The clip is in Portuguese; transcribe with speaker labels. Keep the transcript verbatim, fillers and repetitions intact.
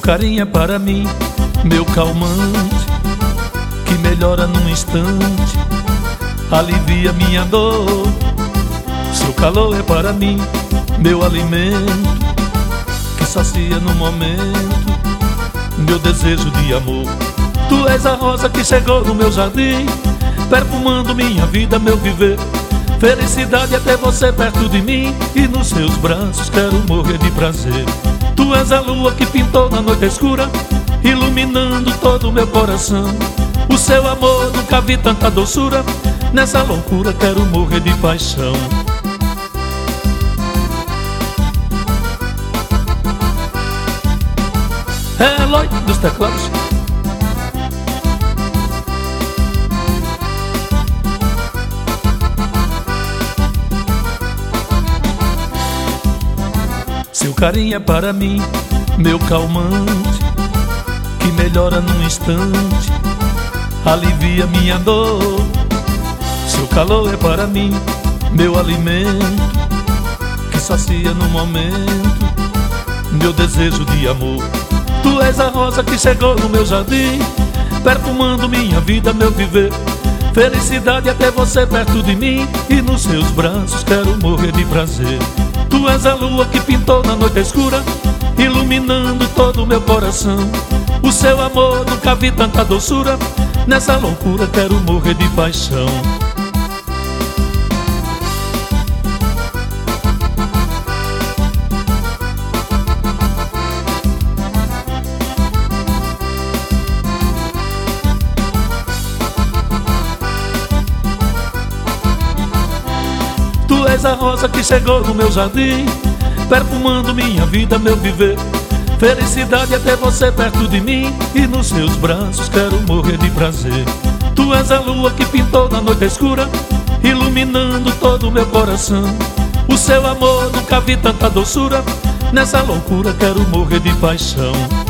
Speaker 1: carinho é para mim, meu calmante, que melhora num instante, alivia minha dor. Seu calor é para mim, meu alimento, que sacia no momento meu desejo de amor. Tu és a rosa que chegou no meu jardim, perfumando minha vida, meu viver. Felicidade é ter você perto de mim, e nos seus braços quero morrer de prazer. Tu és a lua que pintou na noite escura, iluminando todo o meu coração. O seu amor nunca vi tanta doçura, nessa loucura quero morrer de paixão. É Eloy dos teclados. Seu carinho é para mim, meu calmante, que melhora num instante, alivia minha dor. Seu calor é para mim, meu alimento, que sacia no momento meu desejo de amor. Tu és a rosa que chegou no meu jardim, perfumando minha vida, meu viver. Felicidade é ter você perto de mim, e nos seus braços quero morrer de prazer. Tu és a lua que pintou na noite escura, iluminando todo o meu coração. O seu amor nunca vi tanta doçura, nessa loucura quero morrer de paixão. Tu és a rosa que chegou no meu jardim, perfumando minha vida, meu viver. Felicidade é ter você perto de mim, e nos seus braços quero morrer de prazer. Tu és a lua que pintou na noite escura, iluminando todo o meu coração. O seu amor nunca vi tanta doçura, nessa loucura quero morrer de paixão.